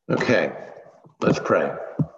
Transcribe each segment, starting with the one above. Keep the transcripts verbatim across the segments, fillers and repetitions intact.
Okay, let's pray.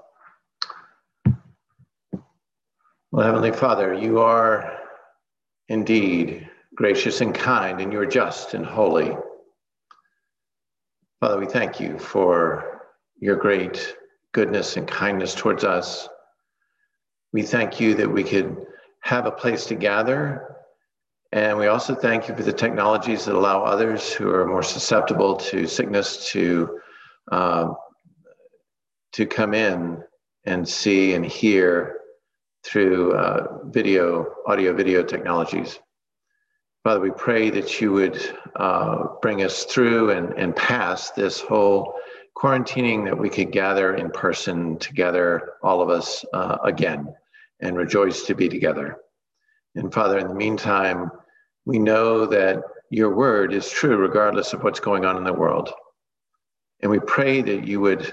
Well, Heavenly Father, you are indeed gracious and kind, and you are just and holy. Father, we thank you for your great goodness and kindness towards us. We thank you that we could have a place to gather, and we also thank you for the technologies that allow others who are more susceptible to sickness to uh, to come in and see and hear through uh, video, audio, video technologies. Father, we pray that you would uh, bring us through and, and past this whole quarantining, that we could gather in person together, all of us uh, again, and rejoice to be together. And Father, in the meantime, we know that your word is true regardless of what's going on in the world. And we pray that you would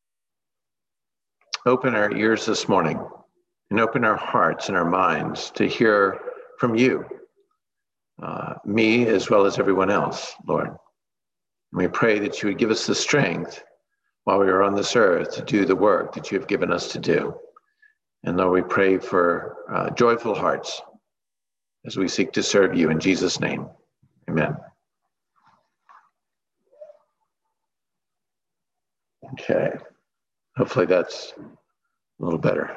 open our ears this morning and open our hearts and our minds to hear from you, uh, me as well as everyone else, Lord. And we pray that you would give us the strength while we are on this earth to do the work that you have given us to do. And Lord, we pray for uh, joyful hearts as we seek to serve you in Jesus' name. Amen. Okay, hopefully that's a little better.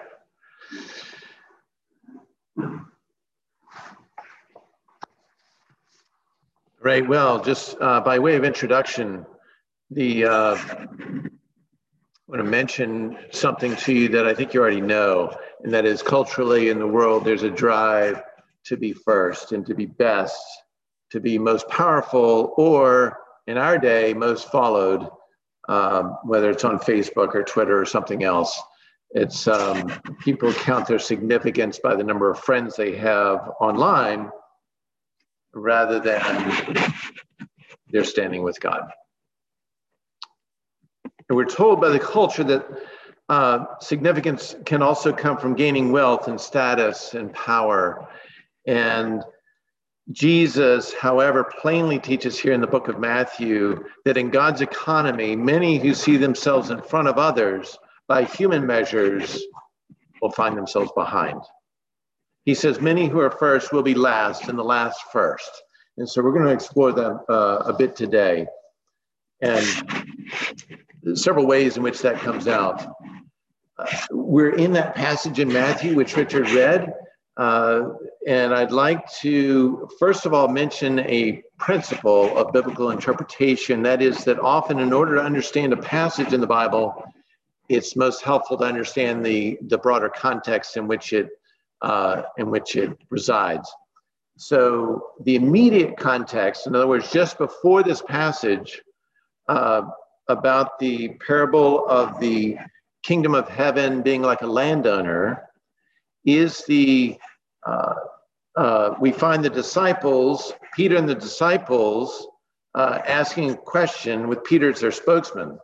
Right, well, just uh, by way of introduction, the uh, I want to mention something to you that I think you already know, and that is culturally in the world, there's a drive to be first and to be best, to be most powerful, or in our day, most followed, um, whether it's on Facebook or Twitter or something else. It's um, people count their significance by the number of friends they have online rather than their standing with God. And we're told by the culture that uh, significance can also come from gaining wealth and status and power. And Jesus, however, plainly teaches here in the book of Matthew that in God's economy, many who see themselves in front of others by human measures will find themselves behind. He says many who are first will be last and the last first. And so we're going to explore that uh, a bit today. And several ways in which that comes out. Uh, we're in that passage in Matthew, which Richard read. Uh, and I'd like to, first of all, mention a principle of biblical interpretation. That is that often in order to understand a passage in the Bible, it's most helpful to understand the, the broader context in which it uh, in which it resides. So the immediate context, in other words, just before this passage uh, about the parable of the kingdom of heaven being like a landowner, is the, uh, uh, we find the disciples, Peter and the disciples, uh, asking a question with Peter as their spokesman.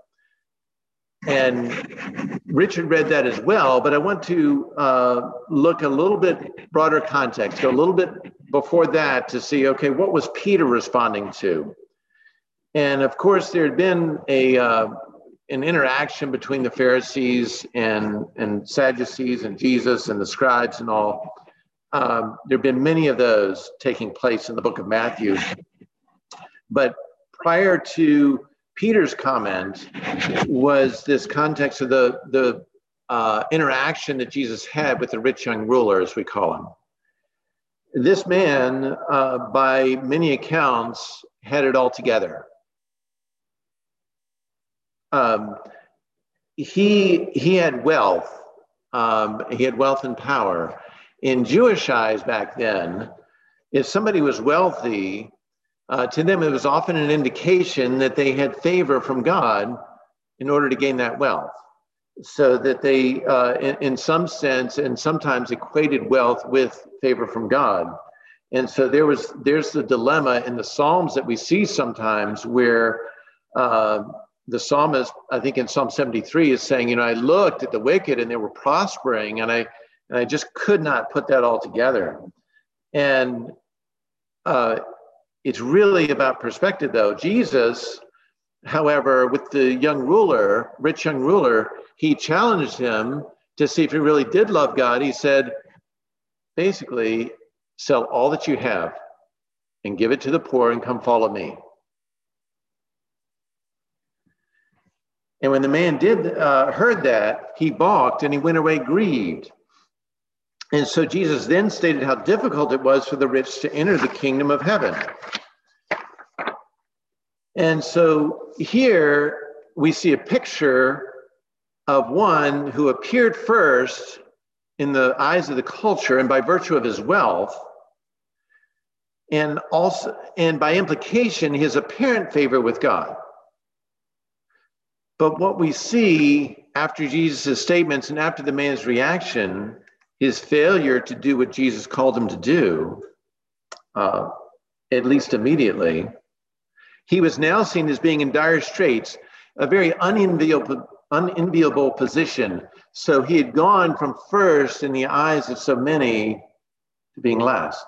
And Richard read that as well, but I want to uh, look a little bit broader context, go a little bit before that to see, okay, what was Peter responding to? And of course, there had been a uh, an interaction between the Pharisees and, and Sadducees and Jesus and the scribes and all. Um, there have been many of those taking place in the book of Matthew. But prior to Peter's comment was this context of the, the uh, interaction that Jesus had with the rich young ruler, as we call him. This man, uh, by many accounts, had it all together. Um, he, he had wealth. Um, he had wealth and power. In Jewish eyes back then, if somebody was wealthy, Uh, to them, it was often an indication that they had favor from God in order to gain that wealth. So that they, uh, in, in some sense, and sometimes equated wealth with favor from God. And so there was, there's the dilemma in the Psalms that we see sometimes where uh, the psalmist, I think in Psalm seventy-three, is saying, you know, I looked at the wicked and they were prospering, and I, and I just could not put that all together. And uh, it's really about perspective, though. Jesus however, with the young ruler, rich young ruler, he challenged him to see if he really did love God. He said, basically, sell all that you have and give it to the poor and come follow me. And when the man did uh, heard that, he balked and he went away grieved. And so Jesus then stated how difficult it was for the rich to enter the kingdom of heaven. And so here we see a picture of one who appeared first in the eyes of the culture and by virtue of his wealth, and also, and by implication, his apparent favor with God. But what we see after Jesus' statements and after the man's reaction, his failure to do what Jesus called him to do, uh, at least immediately, he was now seen as being in dire straits, a very unenviable, unenviable position. So he had gone from first in the eyes of so many to being last.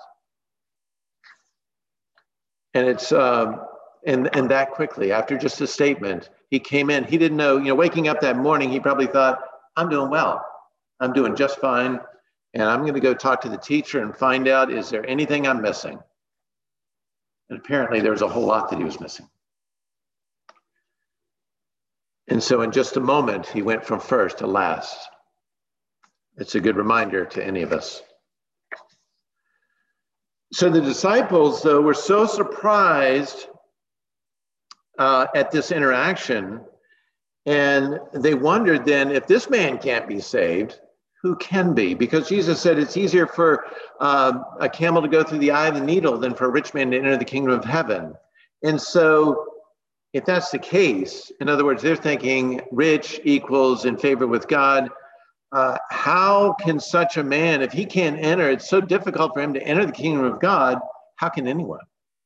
And it's um, and and that quickly, after just a statement, he came in. He didn't know, you know, waking up that morning, he probably thought, I'm doing well. I'm doing just fine. And I'm going to go talk to the teacher and find out, is there anything I'm missing? And apparently there was a whole lot that he was missing. And so in just a moment, he went from first to last. It's a good reminder to any of us. So the disciples, though, were so surprised uh, at this interaction, and they wondered then, if this man can't be saved, who can be? Because Jesus said it's easier for uh, a camel to go through the eye of the needle than for a rich man to enter the kingdom of heaven. And so if that's the case, in other words, they're thinking rich equals in favor with God. Uh, how can such a man, if he can't enter, it's so difficult for him to enter the kingdom of God, how can anyone?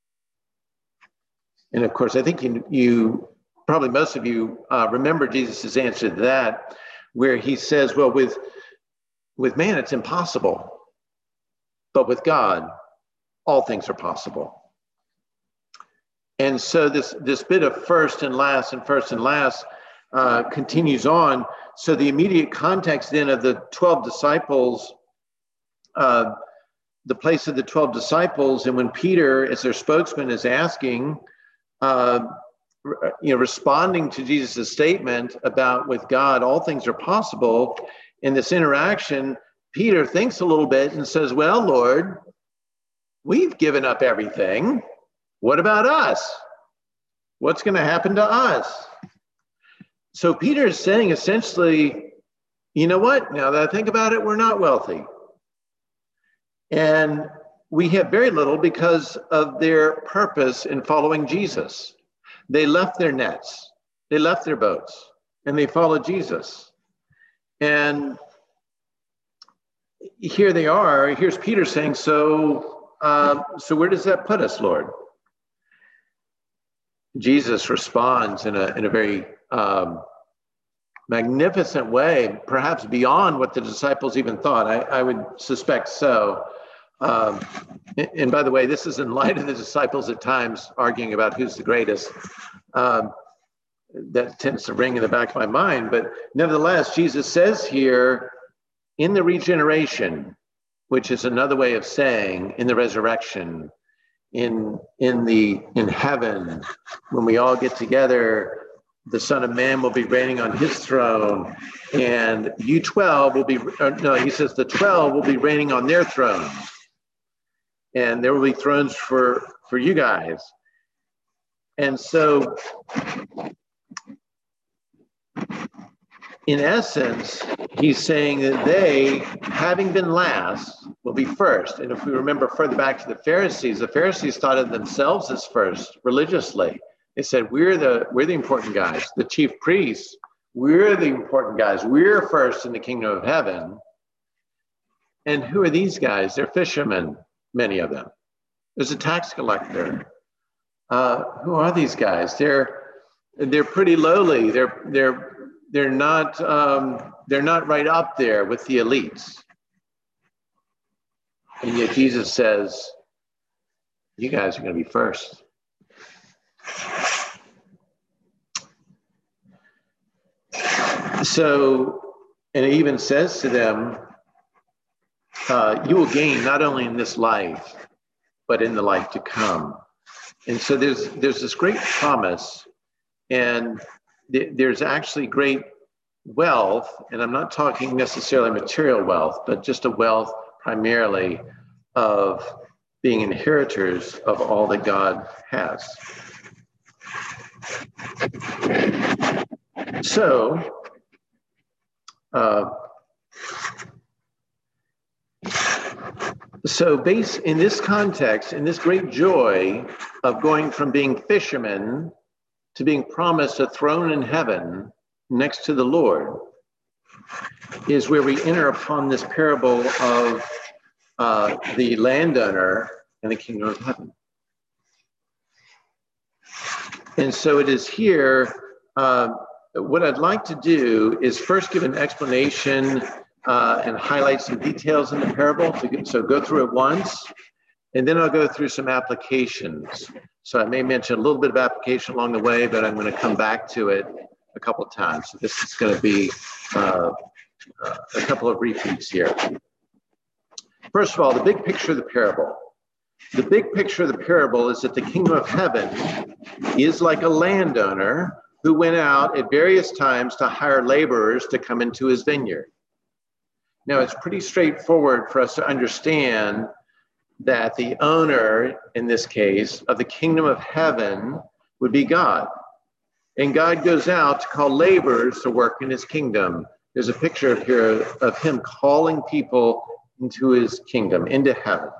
And of course, I think you, you probably most of you uh, remember Jesus' answer to that, where he says, well, with With man, it's impossible, but with God, all things are possible. And so this, this bit of first and last and first and last uh, continues on. So the immediate context then of the twelve disciples, uh, the place of the twelve disciples, and when Peter, as their spokesman, is asking, uh, you know, responding to Jesus' statement about with God, all things are possible. In this interaction, Peter thinks a little bit and says, well, Lord, we've given up everything. What about us? What's going to happen to us? So Peter is saying essentially, you know what? Now that I think about it, we're not wealthy. And we have very little because of their purpose in following Jesus. They left their nets, they left their boats, and they followed Jesus. And here they are. Here's Peter saying, so, uh, so where does that put us, Lord? Jesus responds in a, in a very um, magnificent way, perhaps beyond what the disciples even thought. I, I would suspect so. Um, and, and by the way, this is in light of the disciples at times arguing about who's the greatest. Um, that tends to ring in the back of my mind. But nevertheless, Jesus says here, in the regeneration, which is another way of saying in the resurrection, in, in, the, in heaven, when we all get together, the Son of Man will be reigning on his throne, and you twelve will be, uh, no, he says the twelve will be reigning on their thrones. And there will be thrones for, for you guys. And so, in essence, he's saying that they, having been last, will be first. And if we remember further back to the Pharisees, the Pharisees thought of themselves as first religiously. They said, we're the, we're the important guys. The chief priests, we're the important guys. We're first in the kingdom of heaven. And who are these guys? They're fishermen, many of them. There's a tax collector. Uh, who are these guys? They're, they're pretty lowly. They're, they're, They're not, um, they're not right up there with the elites. And yet Jesus says, you guys are going to be first. So, and it even says to them, uh, you will gain not only in this life, but in the life to come. And so there's there's this great promise, and th- there's actually great wealth, and I'm not talking necessarily material wealth, but just a wealth primarily of being inheritors of all that God has. So, uh, so base in this context, in this great joy of going from being fishermen to being promised a throne in heaven next to the Lord, is where we enter upon this parable of uh, the landowner and the kingdom of heaven. And so it is here, uh, what I'd like to do is first give an explanation uh, and highlight some details in the parable. To, so go through it once, and then I'll go through some applications. So I may mention a little bit of application along the way, but I'm going to come back to it a couple of times. So this is going to be uh, uh, a couple of repeats here. First of all, the big picture of the parable. The big picture of the parable is that the kingdom of heaven is like a landowner who went out at various times to hire laborers to come into his vineyard. Now, it's pretty straightforward for us to understand that the owner, in this case, of the kingdom of heaven would be God. And God goes out to call laborers to work in his kingdom. There's a picture up here of him calling people into his kingdom, into heaven.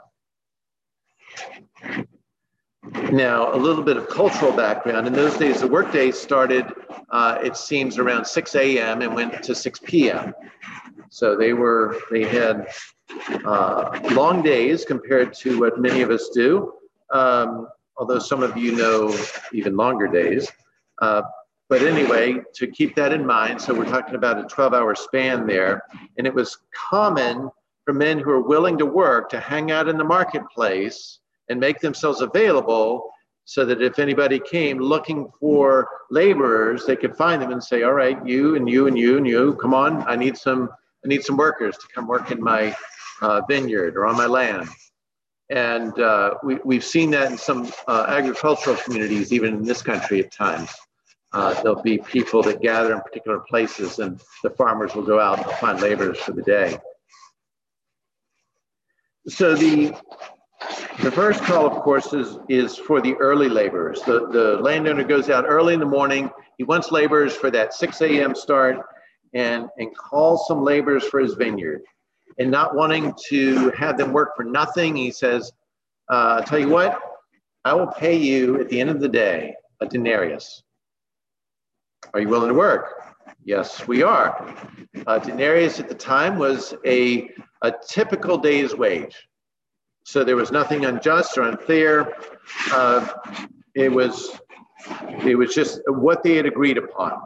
Now, a little bit of cultural background. In those days, the workday started, uh, it seems, around six a.m. and went to six p.m. So they were, they had uh, long days compared to what many of us do, um, although some of you know even longer days. Uh, but anyway, to keep that in mind, so we're talking about a twelve-hour span there, and it was common for men who are willing to work to hang out in the marketplace and make themselves available so that if anybody came looking for laborers, they could find them and say, all right, you and you and you and you, come on, I need some, I need some workers to come work in my uh, vineyard or on my land. And uh, we, we've seen that in some uh, agricultural communities, even in this country at times. Uh, there'll be people that gather in particular places and the farmers will go out and find laborers for the day. So the The first call, of course, is, is for the early laborers. The, the landowner goes out early in the morning. He wants laborers for that six a.m. start and, and calls some laborers for his vineyard. And not wanting to have them work for nothing, he says, uh, I'll tell you what, I will pay you at the end of the day a denarius. Are you willing to work? Yes, we are. A denarius at the time was a, a typical day's wage. So there was nothing unjust or unfair. Uh, it was, it was just what they had agreed upon.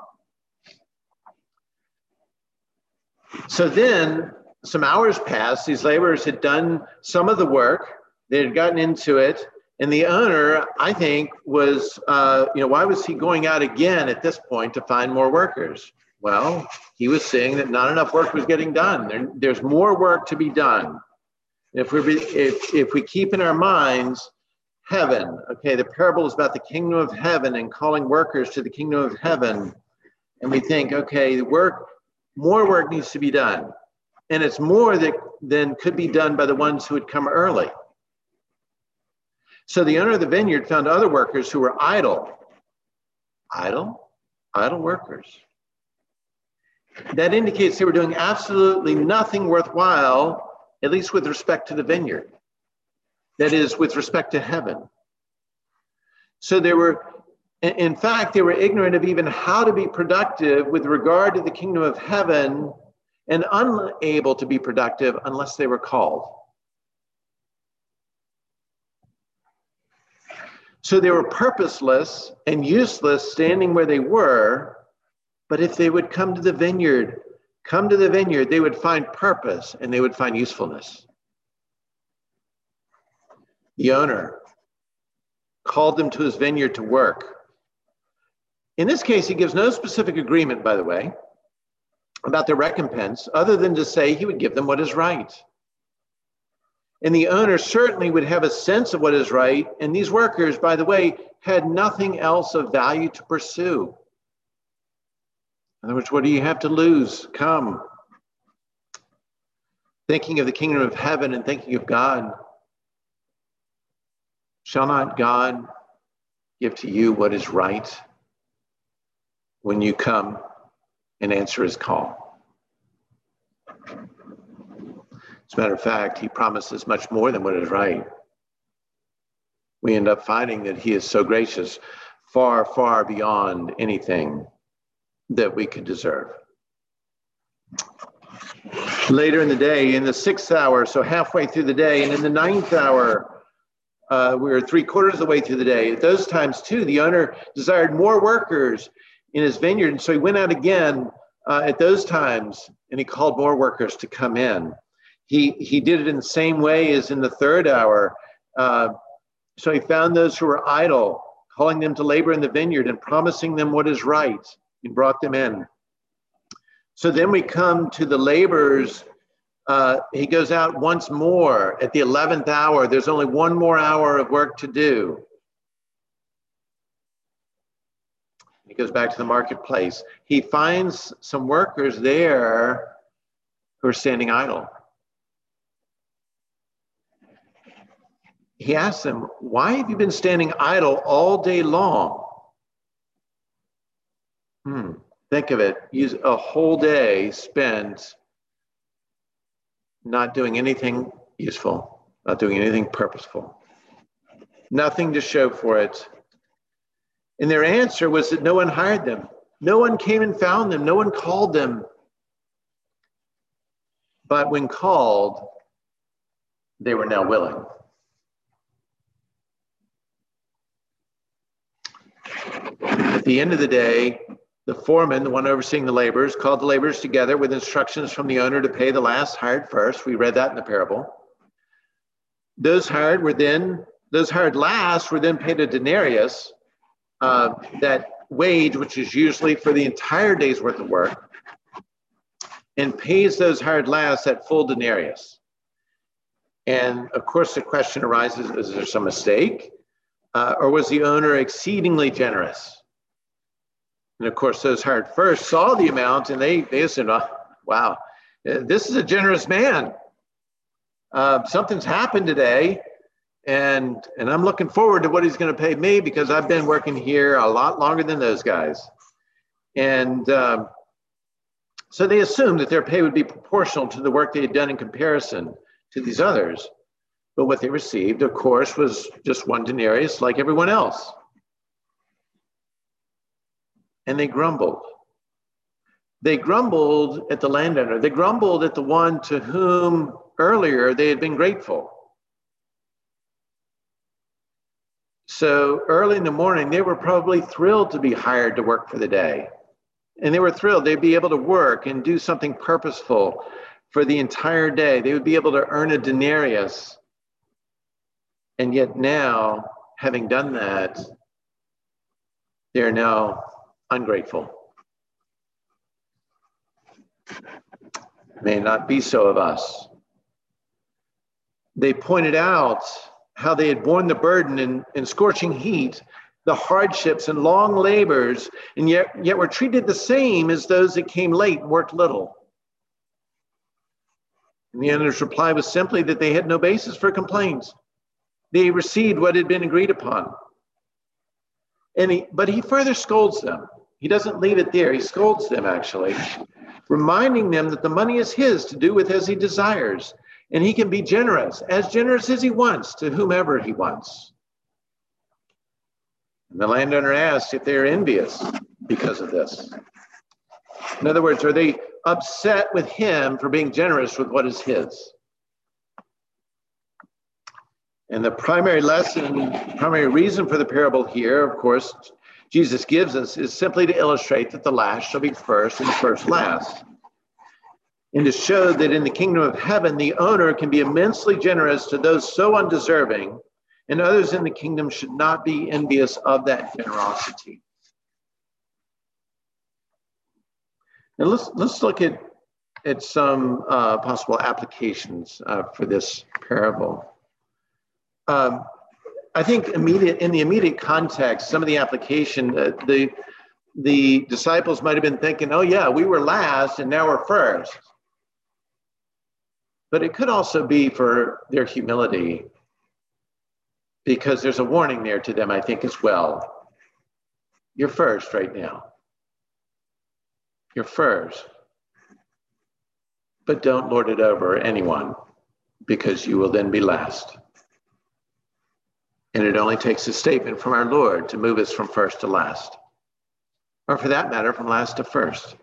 So then some hours passed. These laborers had done some of the work. They had gotten into it. And the owner, I think, was, uh, you know, why was he going out again at this point to find more workers? Well, he was seeing that not enough work was getting done. There, there's more work to be done. If we if if we keep in our minds heaven, okay, the parable is about the kingdom of heaven and calling workers to the kingdom of heaven, and we think, okay, the work, more work needs to be done, and it's more that than could be done by the ones who had come early. So the owner of the vineyard found other workers who were idle, idle, idle workers. That indicates they were doing absolutely nothing worthwhile, at least with respect to the vineyard. That is, with respect to heaven. So they were, in fact, they were ignorant of even how to be productive with regard to the kingdom of heaven and unable to be productive unless they were called. So they were purposeless and useless standing where they were, but if they would come to the vineyard, come to the vineyard, they would find purpose and they would find usefulness. The owner called them to his vineyard to work. In this case, he gives no specific agreement, by the way. about their recompense, other than to say he would give them what is right. And the owner certainly would have a sense of what is right. And these workers, by the way, had nothing else of value to pursue. In other words, what do you have to lose? Come. Thinking of the kingdom of heaven and thinking of God. Shall not God give to you what is right when you come and answer his call? As a matter of fact, he promises much more than what is right. We end up finding that he is so gracious, far, far beyond anything that we could deserve. Later in the day, in the sixth hour, so halfway through the day, and in the ninth hour, uh, we were three quarters of the way through the day. At those times, too, the owner desired more workers in his vineyard. And so he went out again uh, at those times, and he called more workers to come in. He, he did it in the same way as in the third hour. Uh, so he found those who were idle, calling them to labor in the vineyard and promising them what is right, and brought them in. So then we come to the laborers. Uh, he goes out once more at the eleventh hour. There's only one more hour of work to do. He goes back to the marketplace. He finds some workers there who are standing idle. He asks them, why have you been standing idle all day long? Hmm. Think of it. Use a whole day spent not doing anything useful, not doing anything purposeful, nothing to show for it. And their answer was that no one hired them. No one came and found them. No one called them. But when called, they were now willing. At the end of the day, the foreman, the one overseeing the laborers, called the laborers together with instructions from the owner to pay the last hired first. We read that in the parable. Those hired were then, those hired last were then paid a denarius, uh, that wage, which is usually for the entire day's worth of work, and pays those hired last that full denarius. And of course, the question arises, is there some mistake? Uh, or was the owner exceedingly generous? And of course, those hired first saw the amount and they, they said, oh, wow, this is a generous man. Uh, something's happened today, and, and I'm looking forward to what he's going to pay me because I've been working here a lot longer than those guys. And um, so they assumed that their pay would be proportional to the work they had done in comparison to these others. But what they received, of course, was just one denarius like everyone else. And they grumbled. They grumbled at the landowner. They grumbled at the one to whom earlier they had been grateful. So early in the morning, they were probably thrilled to be hired to work for the day. And they were thrilled they'd be able to work and do something purposeful for the entire day. They would be able to earn a denarius. And yet now, having done that, they're now ungrateful. May not be so of us. They pointed out how they had borne the burden in, in scorching heat, the hardships and long labors, and yet, yet were treated the same as those that came late and worked little. And the owner's reply was simply that they had no basis for complaints. They received what had been agreed upon. And he, but he further scolds them. He doesn't leave it there. He scolds them, actually, reminding them that the money is his to do with as he desires. And he can be generous, as generous as he wants, to whomever he wants. And the landowner asks if they are envious because of this. In other words, are they upset with him for being generous with what is his? And the primary lesson, primary reason for the parable here, of course, Jesus gives us is simply to illustrate that the last shall be first and the first last. And to show that in the kingdom of heaven, the owner can be immensely generous to those so undeserving, and others in the kingdom should not be envious of that generosity. And let's let's look at at some uh, possible applications uh, for this parable. Um, I think immediate in the immediate context, some of the application, uh, the the disciples might have been thinking, "Oh yeah, we were last, and now we're first." But it could also be for their humility, because there's a warning there to them, I think, as well. You're first right now. You're first. But don't lord it over anyone, because you will then be last. And it only takes a statement from our Lord to move us from first to last. Or for that matter, from last to first.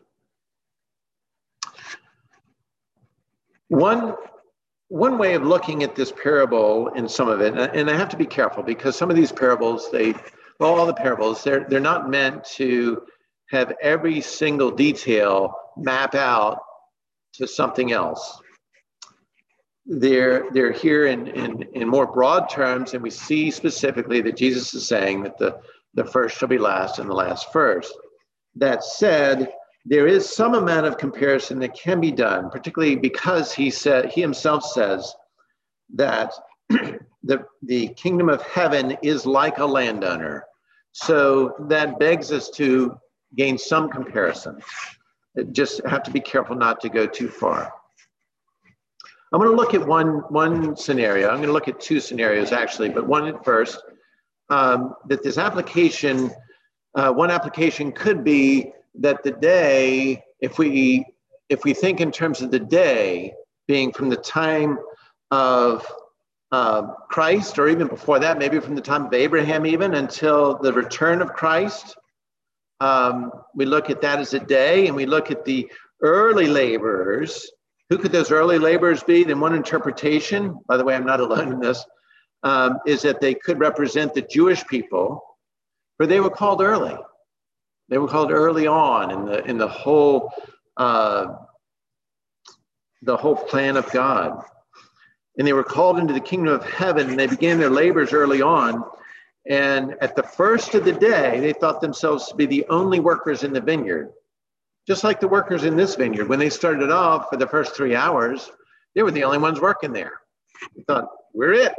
One, one way of looking at this parable in some of it, and I have to be careful because some of these parables, they, well, all the parables, they're, they're not meant to have every single detail map out to something else. They're, they're here in, in, in more broad terms, and we see specifically that Jesus is saying that the, the first shall be last and the last first. That said, there is some amount of comparison that can be done, particularly because he said he himself says that the, the kingdom of heaven is like a landowner. So that begs us to gain some comparison. Just have to be careful not to go too far. I'm going to look at one, one scenario. I'm going to look at two scenarios, actually, but one at first, um, that this application, uh, one application could be that the day, if we, if we think in terms of the day being from the time of uh, Christ, or even before that, maybe from the time of Abraham even, until the return of Christ, um, we look at that as a day, and we look at the early laborers. Who could those early laborers be? Then one interpretation, by the way, I'm not alone in this, um, is that they could represent the Jewish people, for they were called early. They were called early on in the in the whole uh, the whole plan of God, and they were called into the kingdom of heaven. And they began their labors early on, and at the first of the day, they thought themselves to be the only workers in the vineyard. Just like the workers in this vineyard, when they started off for the first three hours, they were the only ones working there. They thought, we're it.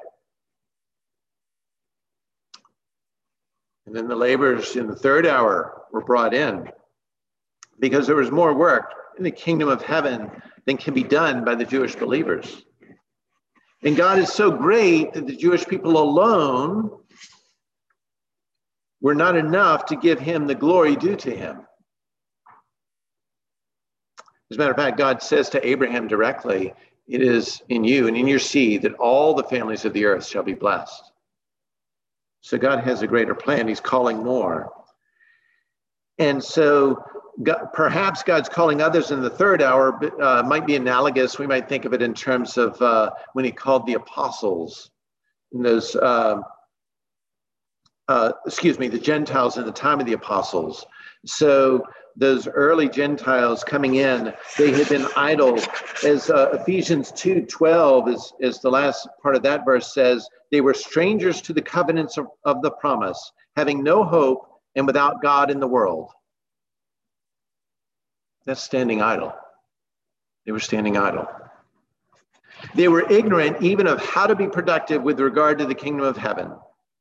And then the laborers in the third hour were brought in because there was more work in the kingdom of heaven than can be done by the Jewish believers. And God is so great that the Jewish people alone were not enough to give him the glory due to him. As a matter of fact, God says to Abraham directly, it is in you and in your seed that all the families of the earth shall be blessed. So God has a greater plan. He's calling more. And so God, perhaps God's calling others in the third hour uh, might be analogous. We might think of it in terms of uh, when he called the apostles, and those, uh, uh, excuse me, the Gentiles in the time of the apostles. So those early Gentiles coming in, they had been idle. As uh, Ephesians two twelve is, is the last part of that verse says, they were strangers to the covenants of, of the promise, having no hope and without God in the world. That's standing idle. They were standing idle. They were ignorant even of how to be productive with regard to the kingdom of heaven.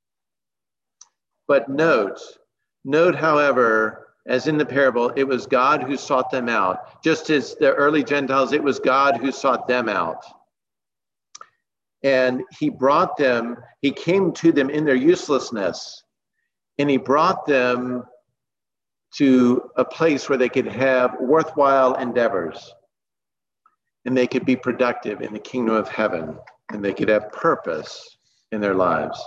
But note, note, however, as in the parable, it was God who sought them out. Just as the early Gentiles, it was God who sought them out. And he brought them, he came to them in their uselessness, and he brought them to a place where they could have worthwhile endeavors, and they could be productive in the kingdom of heaven, and they could have purpose in their lives.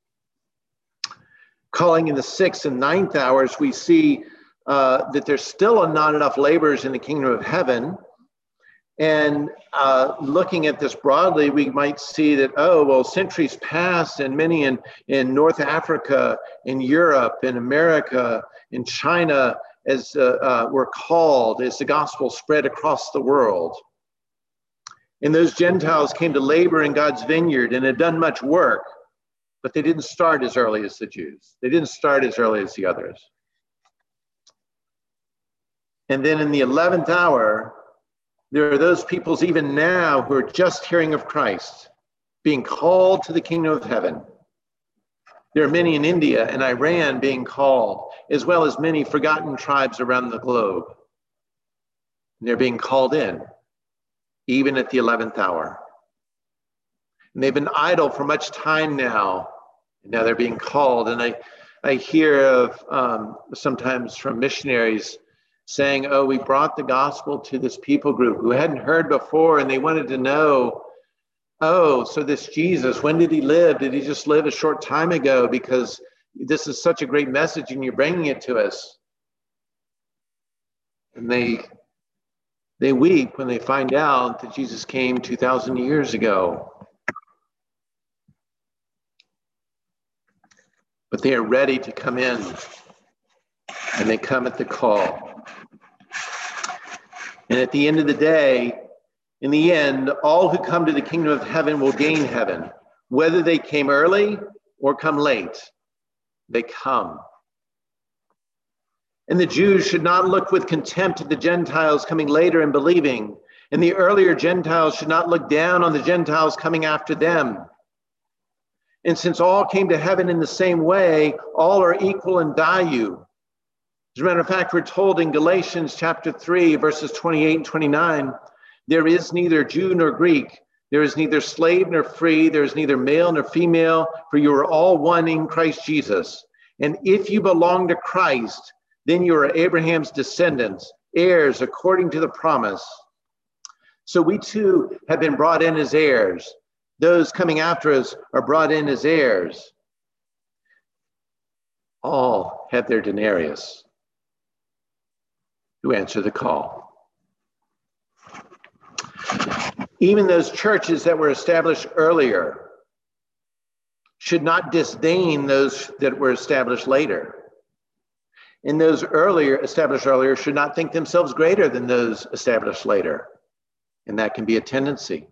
Calling in the sixth and ninth hours, we see uh, that there's still not enough laborers in the kingdom of heaven. And uh, looking at this broadly, we might see that, oh, well, centuries passed, and many in, in North Africa, in Europe, in America, in China, as uh, uh, were called, as the gospel spread across the world. And those Gentiles came to labor in God's vineyard and had done much work, but they didn't start as early as the Jews. They didn't start as early as the others. And then in the eleventh hour, there are those peoples even now who are just hearing of Christ, being called to the kingdom of heaven. There are many in India and Iran being called, as well as many forgotten tribes around the globe. And they're being called in, even at the eleventh hour. And they've been idle for much time now, and now they're being called. And I, I hear of um, sometimes from missionaries saying, oh, we brought the gospel to this people group who hadn't heard before, and they wanted to know, oh, so this Jesus, when did he live? Did he just live a short time ago? Because this is such a great message and you're bringing it to us. And they, they weep when they find out that Jesus came two thousand years ago. But they are ready to come in, and they come at the call. And at the end of the day, in the end, all who come to the kingdom of heaven will gain heaven, whether they came early or come late. They come. And the Jews should not look with contempt at the Gentiles coming later and believing, and the earlier Gentiles should not look down on the Gentiles coming after them. And since all came to heaven in the same way, all are equal in value. As a matter of fact, we're told in Galatians chapter three, verses twenty-eight and twenty-nine, there is neither Jew nor Greek, there is neither slave nor free, there is neither male nor female, for you are all one in Christ Jesus. And if you belong to Christ, then you are Abraham's descendants, heirs according to the promise. So we too have been brought in as heirs. Those coming after us are brought in as heirs. All have their denarius to answer the call. Even those churches that were established earlier should not disdain those that were established later. And those earlier, established earlier, should not think themselves greater than those established later. And that can be a tendency.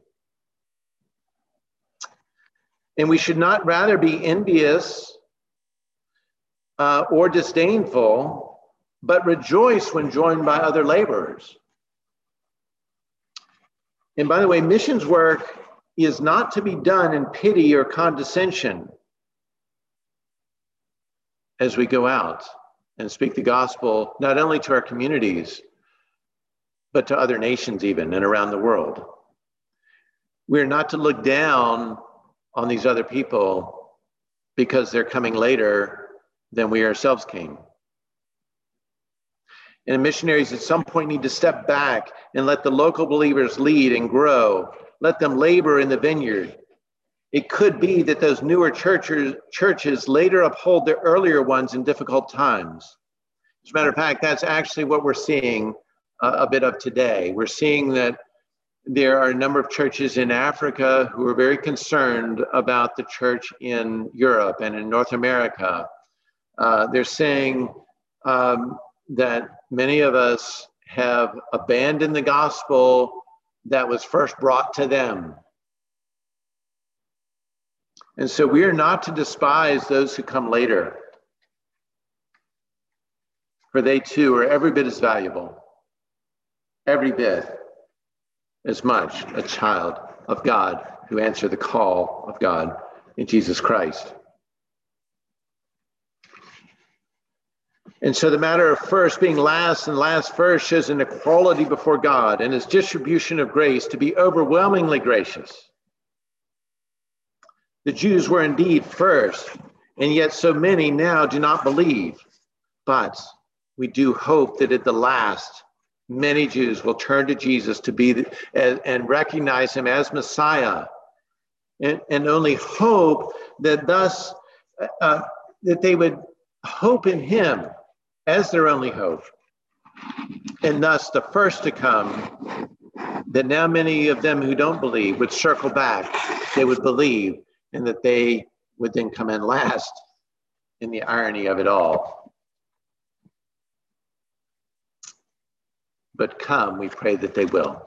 And we should not rather be envious uh, or disdainful, but rejoice when joined by other laborers. And by the way, missions work is not to be done in pity or condescension as we go out and speak the gospel, not only to our communities, but to other nations even and around the world. We're not to look down on these other people because they're coming later than we ourselves came. And missionaries at some point need to step back and let the local believers lead and grow. Let them labor in the vineyard. It could be that those newer churches, churches later uphold their earlier ones in difficult times. As a matter of fact, that's actually what we're seeing uh, a bit of today. We're seeing that there are a number of churches in Africa who are very concerned about the church in Europe and in North America. Uh, they're saying um, that many of us have abandoned the gospel that was first brought to them. And so we are not to despise those who come later, for they too are every bit as valuable, every bit as much a child of God who answer the call of God in Jesus Christ. And so the matter of first being last and last first shows an equality before God and his distribution of grace to be overwhelmingly gracious. The Jews were indeed first, and yet so many now do not believe. But we do hope that at the last, many Jews will turn to Jesus to be the, and, and recognize him as Messiah, and, and only hope that thus uh, that they would hope in him as their only hope, and thus the first to come, that now many of them who don't believe would circle back, they would believe, and that they would then come in last in the irony of it all. But come, we pray that they will.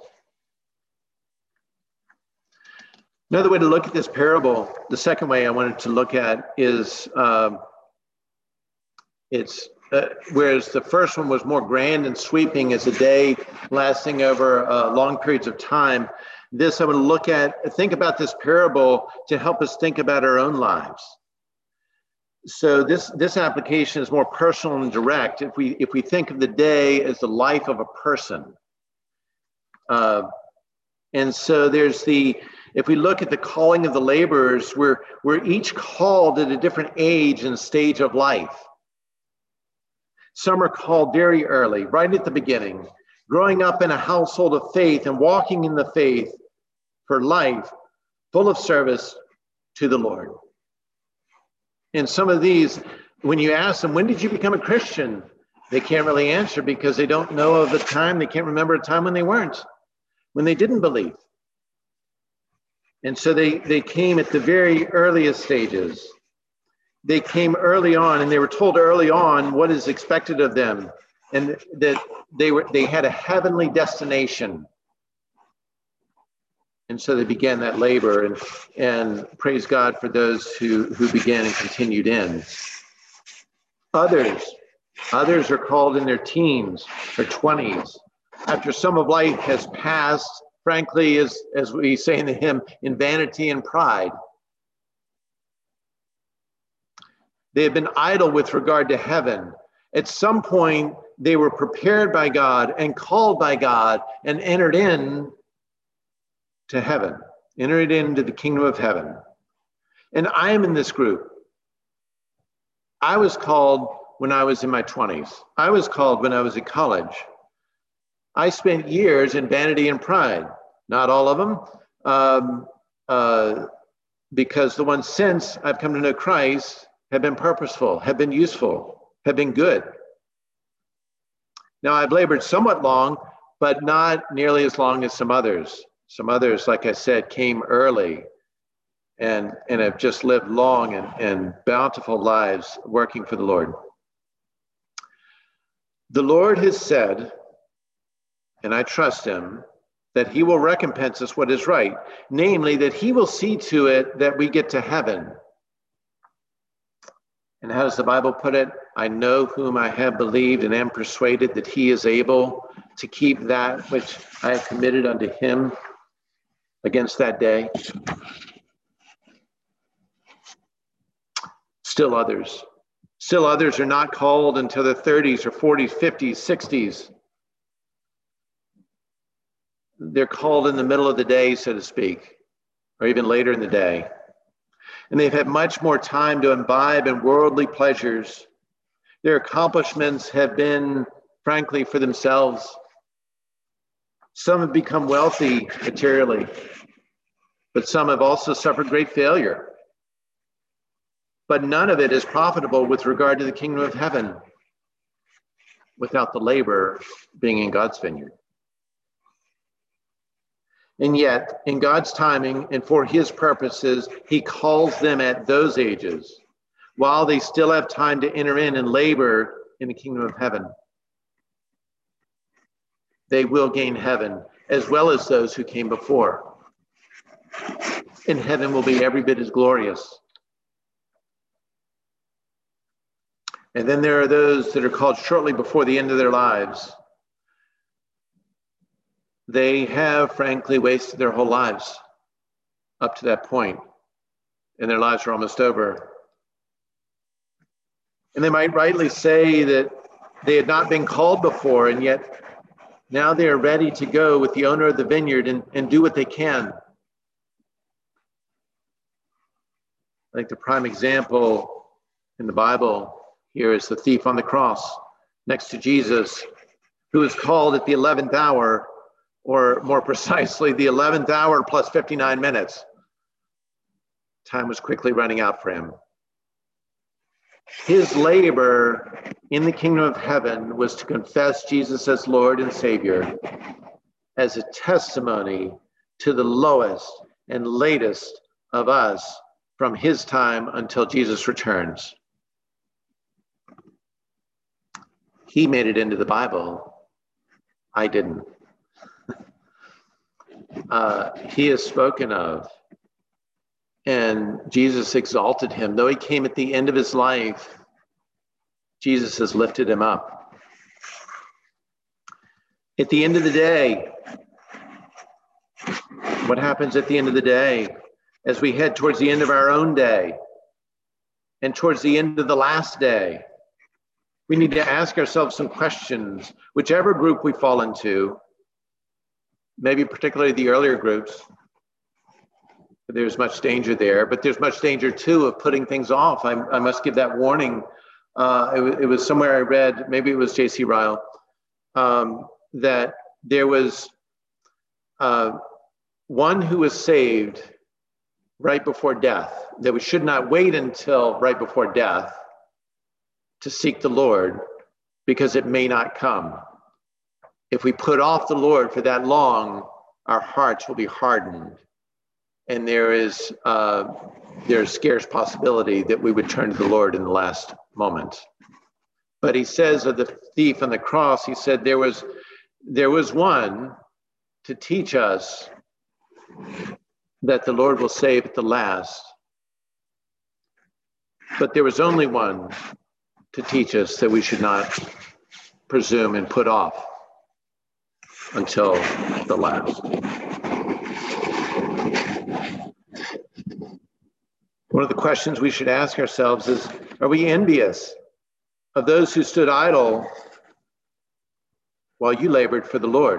Another way to look at this parable, the second way I wanted to look at is um, its uh, whereas the first one was more grand and sweeping as a day lasting over uh, long periods of time. This I would look at, think about this parable to help us think about our own lives. So this this application is more personal and direct. If we if we think of the day as the life of a person, uh, and so there's the if we look at the calling of the laborers, we're we're each called at a different age and stage of life. Some are called very early, right at the beginning, growing up in a household of faith and walking in the faith for life, full of service to the Lord. And some of these, when you ask them, when did you become a Christian? They can't really answer because they don't know of the time. They can't remember a time when they weren't, when they didn't believe. And so they, they came at the very earliest stages. They came early on, and they were told early on what is expected of them, and that they were they had a heavenly destination. And so they began that labor, and, and praise God for those who, who began and continued in. Others, others are called in their teens or twenties. After some of life has passed, frankly, as, as we say in the hymn, in vanity and pride. They have been idle with regard to heaven. At some point, they were prepared by God and called by God and entered in to heaven, entered into the kingdom of heaven. And I am in this group. I was called when I was in my twenties. I was called when I was in college. I spent years in vanity and pride, not all of them, um, uh, because the ones since I've come to know Christ have been purposeful, have been useful, have been good. Now, I've labored somewhat long, but not nearly as long as some others. Some others, like I said, came early and, and have just lived long and, and bountiful lives working for the Lord. The Lord has said, and I trust him, that he will recompense us what is right, namely that he will see to it that we get to heaven. And how does the Bible put it? I know whom I have believed and am persuaded that he is able to keep that which I have committed unto him against that day. Still others. Still others are not called until their thirties or forties, fifties, sixties. They're called in the middle of the day, so to speak, or even later in the day. And they've had much more time to imbibe in worldly pleasures. Their accomplishments have been, frankly, for themselves. Some have become wealthy materially, but some have also suffered great failure. But none of it is profitable with regard to the kingdom of heaven without the labor being in God's vineyard. And yet, in God's timing and for his purposes, he calls them at those ages, while they still have time to enter in and labor in the kingdom of heaven. They will gain heaven, as well as those who came before. And heaven will be every bit as glorious. And then there are those that are called shortly before the end of their lives. They have, frankly, wasted their whole lives up to that point, and their lives are almost over. And they might rightly say that they had not been called before, and yet now they are ready to go with the owner of the vineyard and, and do what they can. I think the prime example in the Bible here is the thief on the cross next to Jesus, who was called at the eleventh hour, or more precisely, the eleventh hour plus fifty-nine minutes. Time was quickly running out for him. His labor in the kingdom of heaven was to confess Jesus as Lord and Savior as a testimony to the lowest and latest of us from his time until Jesus returns. He made it into the Bible. I didn't. Uh, he is spoken of, and Jesus exalted him. Though he came at the end of his life, Jesus has lifted him up. At the end of the day, what happens at the end of the day as we head towards the end of our own day and towards the end of the last day? We need to ask ourselves some questions, whichever group we fall into, maybe particularly the earlier groups. There's much danger there, but there's much danger too of putting things off. I, I must give that warning. Uh, it, it was somewhere I read, maybe it was J C Ryle, um, that there was uh, one who was saved right before death, that we should not wait until right before death to seek the Lord, because it may not come. If we put off the Lord for that long, our hearts will be hardened. And there is uh, there's scarce possibility that we would turn to the Lord in the last moment. But he says of the thief on the cross, he said there was there was one to teach us that the Lord will save at the last. But there was only one to teach us that we should not presume and put off until the last. One of the questions we should ask ourselves is, are we envious of those who stood idle while you labored for the Lord?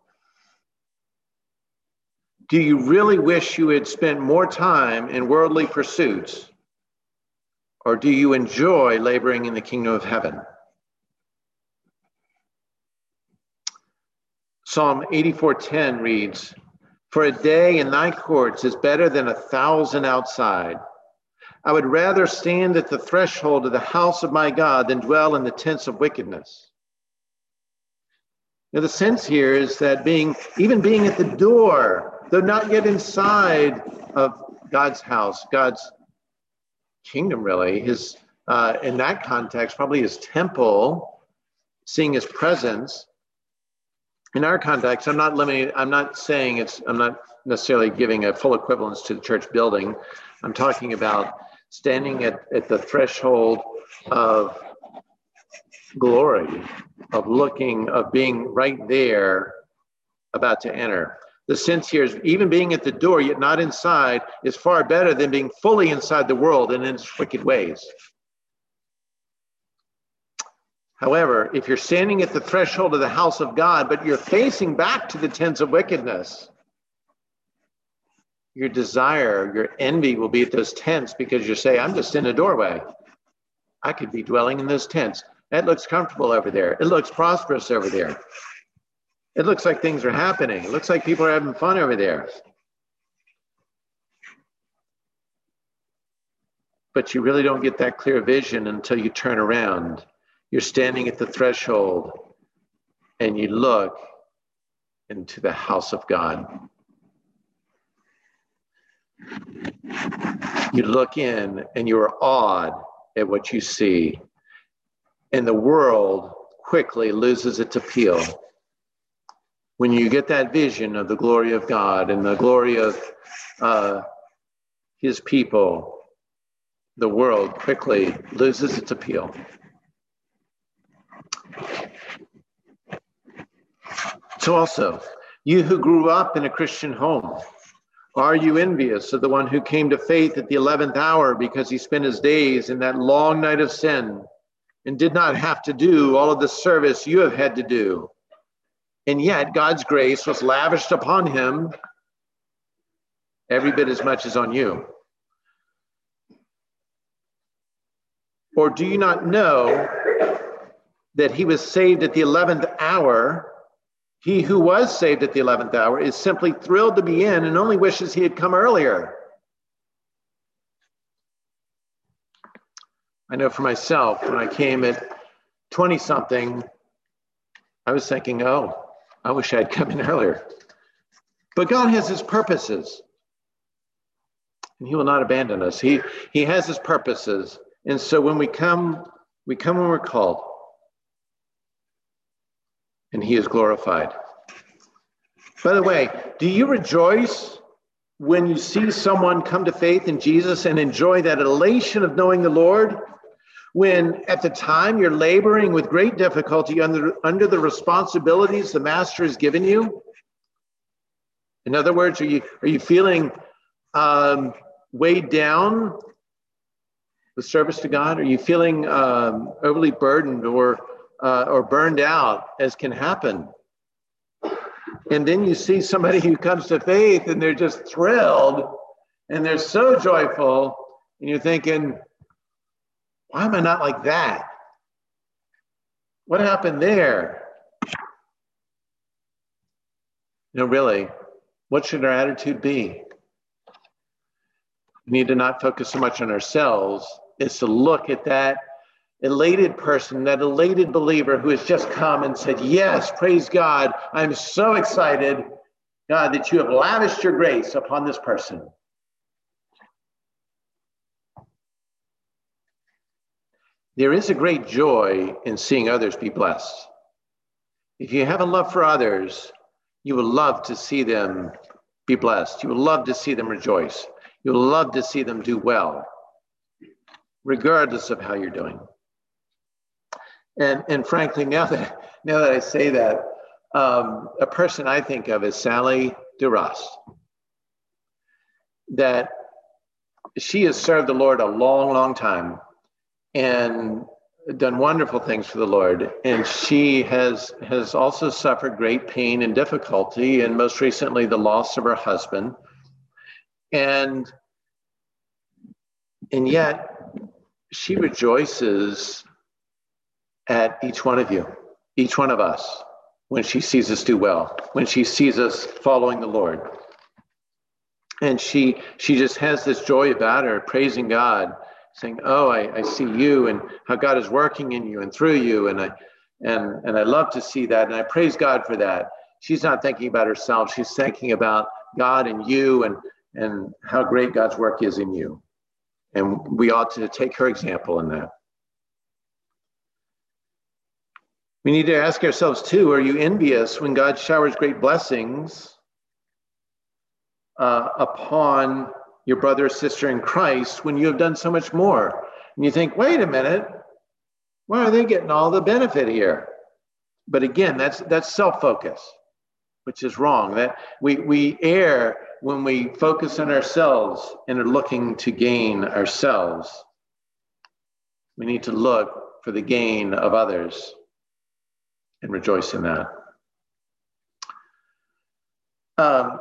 Do you really wish you had spent more time in worldly pursuits, or do you enjoy laboring in the kingdom of heaven? Psalm eighty-four ten reads, "For a day in thy courts is better than a thousand outside. I would rather stand at the threshold of the house of my God than dwell in the tents of wickedness." Now, the sense here is that being, even being at the door, though not yet inside of God's house, God's kingdom, really, his, uh, in that context, probably his temple, seeing his presence. In our context, I'm not limiting, I'm not saying it's, I'm not necessarily giving a full equivalence to the church building. I'm talking about standing at, at the threshold of glory, of looking, of being right there, about to enter. The sense here is even being at the door, yet not inside, is far better than being fully inside the world and in its wicked ways. However, if you're standing at the threshold of the house of God, but you're facing back to the tents of wickedness, your desire, your envy will be at those tents, because you say, I'm just in a doorway. I could be dwelling in those tents. That looks comfortable over there. It looks prosperous over there. It looks like things are happening. It looks like people are having fun over there. But you really don't get that clear vision until you turn around. You're standing at the threshold and you look into the house of God. You look in and you're awed at what you see. And the world quickly loses its appeal. When you get that vision of the glory of God and the glory of uh, his people, the world quickly loses its appeal. So also, you who grew up in a Christian home, are you envious of the one who came to faith at the eleventh hour because he spent his days in that long night of sin and did not have to do all of the service you have had to do? And yet God's grace was lavished upon him every bit as much as on you. Or do you not know that he was saved at the eleventh hour? He who was saved at the eleventh hour is simply thrilled to be in and only wishes he had come earlier. I know for myself, when I came at twenty-something, I was thinking, oh, I wish I had come in earlier. But God has his purposes, and he will not abandon us. He, he has his purposes. And so when we come, we come when we're called, and he is glorified. By the way, do you rejoice when you see someone come to faith in Jesus and enjoy that elation of knowing the Lord? when at the time you're laboring with great difficulty under, under the responsibilities the master has given you? In other words, are you, are you feeling um, weighed down with service to God? Are you feeling um, overly burdened or, uh, or burned out, as can happen? And then you see somebody who comes to faith and they're just thrilled and they're so joyful, and you're thinking, why am I not like that? What happened there? You know, really, what should our attitude be? We need to not focus so much on ourselves. It's to look at that elated person, that elated believer who has just come and said, yes, praise God. I'm so excited, God, that you have lavished your grace upon this person. There is a great joy in seeing others be blessed. If you have a love for others, you will love to see them be blessed. You will love to see them rejoice. You will love to see them do well, regardless of how you're doing. And, and frankly, now that, now that I say that, um, a person I think of is Sally DeRoss, that she has served the Lord a long, long time and done wonderful things for the Lord. And she has, has also suffered great pain and difficulty, and most recently the loss of her husband. And, and yet she rejoices at each one of you, each one of us, when she sees us do well, when she sees us following the Lord. And she she just has this joy about her, praising God, saying, oh, I, I see you and how God is working in you and through you. And I and and I love to see that. And I praise God for that. She's not thinking about herself. She's thinking about God and you and, and how great God's work is in you. And we ought to take her example in that. We need to ask ourselves too, are you envious when God showers great blessings uh, upon your brother or sister in Christ when you have done so much more? And you think, wait a minute, why are they getting all the benefit here? But again, that's that's self-focus, which is wrong. That we, we err when we focus on ourselves and are looking to gain ourselves. We need to look for the gain of others and rejoice in that. Um,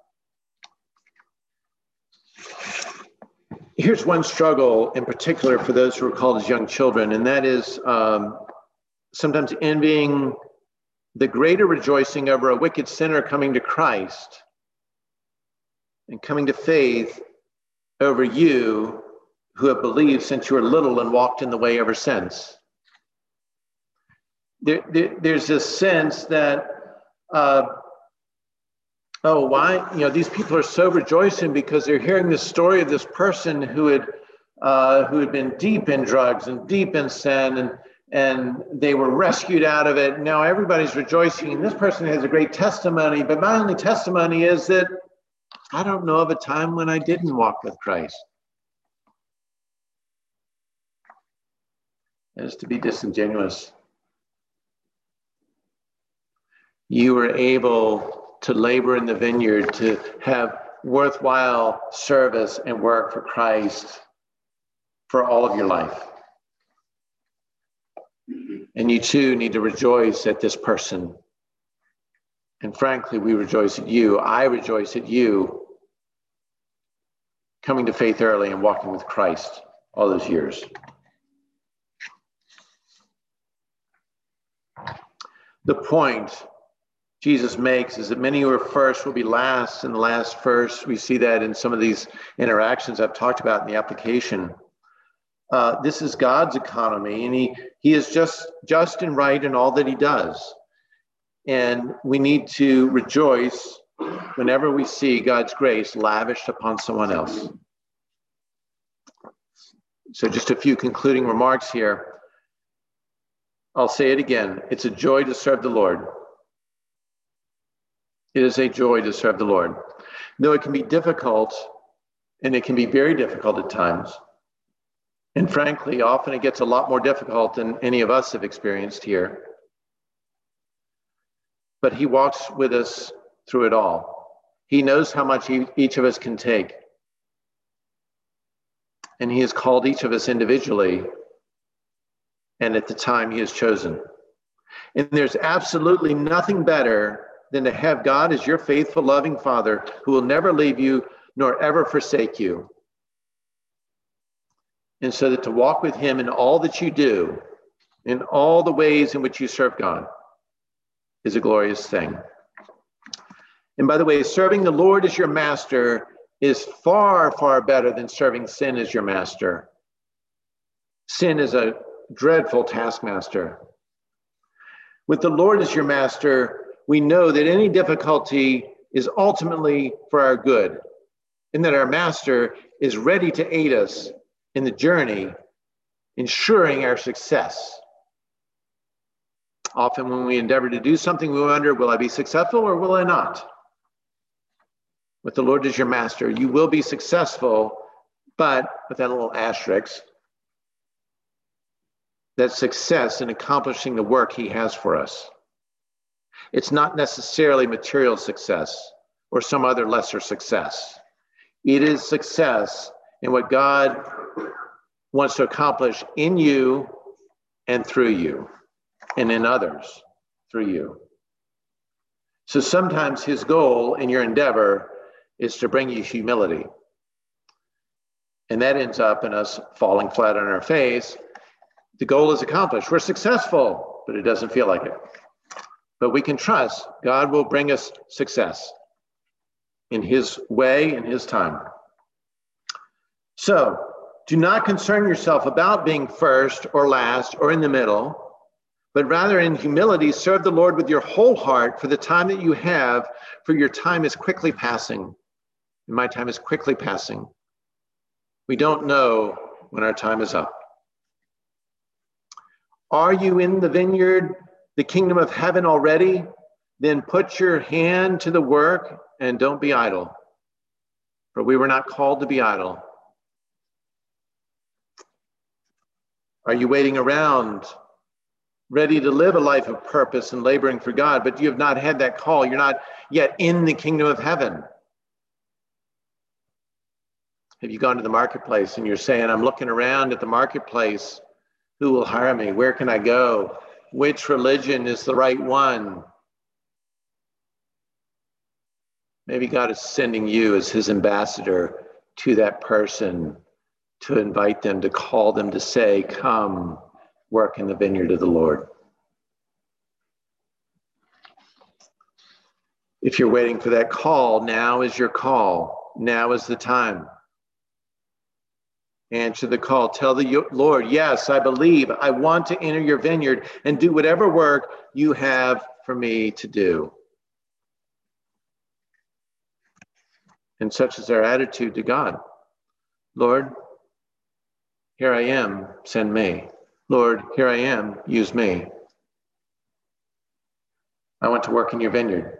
here's one struggle in particular for those who are called as young children, and that is um, sometimes envying the greater rejoicing over a wicked sinner coming to Christ and coming to faith over you who have believed since you were little and walked in the way ever since. There, there, there's this sense that, uh, oh, why? You know, these people are so rejoicing because they're hearing the story of this person who had, uh, who had been deep in drugs and deep in sin, and and they were rescued out of it. Now everybody's rejoicing, and this person has a great testimony. But my only testimony is that I don't know of a time when I didn't walk with Christ. That is to be disingenuous. You were able to labor in the vineyard, to have worthwhile service and work for Christ for all of your life. And you too need to rejoice at this person. And frankly, we rejoice at you. I rejoice at you coming to faith early and walking with Christ all those years. The point Jesus makes is that many who are first will be last, and the last first. We see that in some of these interactions I've talked about in the application. Uh, this is God's economy, and he, he is just, just and right in all that he does. And we need to rejoice whenever we see God's grace lavished upon someone else. So just a few concluding remarks here. I'll say it again. It's a joy to serve the Lord. It is a joy to serve the Lord. Though it can be difficult, and it can be very difficult at times, And frankly, often it gets a lot more difficult than any of us have experienced here. But he walks with us through it all. He knows how much each of us can take. And he has called each of us individually and at the time he has chosen. And there's absolutely nothing better than to have God as your faithful, loving Father who will never leave you nor ever forsake you. And so that to walk with him in all that you do, in all the ways in which you serve God, is a glorious thing. And by the way, serving the Lord as your master is far, far better than serving sin as your master. Sin is a dreadful taskmaster. With the Lord as your master, we know that any difficulty is ultimately for our good, and that our master is ready to aid us in the journey, ensuring our success. Often when we endeavor to do something, we wonder, will I be successful or will I not? With the Lord as your master, you will be successful, but with that little asterisk, that success in accomplishing the work he has for us. It's not necessarily material success or some other lesser success. It is success in what God wants to accomplish in you and through you, and in others through you. So sometimes his goal in your endeavor is to bring you humility. And that ends up in us falling flat on our face. The goal is accomplished. We're successful, but it doesn't feel like it. But we can trust God will bring us success in his way, in his time. So do not concern yourself about being first or last or in the middle, but rather in humility serve the Lord with your whole heart for the time that you have, for your time is quickly passing. And my time is quickly passing. We don't know when our time is up. Are you in the vineyard, the kingdom of heaven already? Then put your hand to the work and don't be idle. For we were not called to be idle. Are you waiting around, ready to live a life of purpose and laboring for God, but you have not had that call? You're not yet in the kingdom of heaven. Have you gone to the marketplace and you're saying, I'm looking around at the marketplace. Who will hire me? Where can I go? Which religion is the right one? Maybe God is sending you as his ambassador to that person to invite them, to call them, to say, come work in the vineyard of the Lord. If you're waiting for that call, now is your call. Now is the time. Answer the call. Tell the Lord, yes, I believe. I want to enter your vineyard and do whatever work you have for me to do. And such is our attitude to God. Lord, here I am, send me. Lord, here I am, use me. I want to work in your vineyard.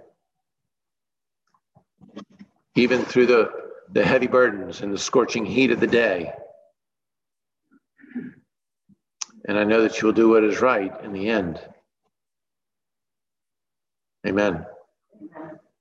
Even through the, the heavy burdens and the scorching heat of the day. And I know that you will do what is right in the end. Amen.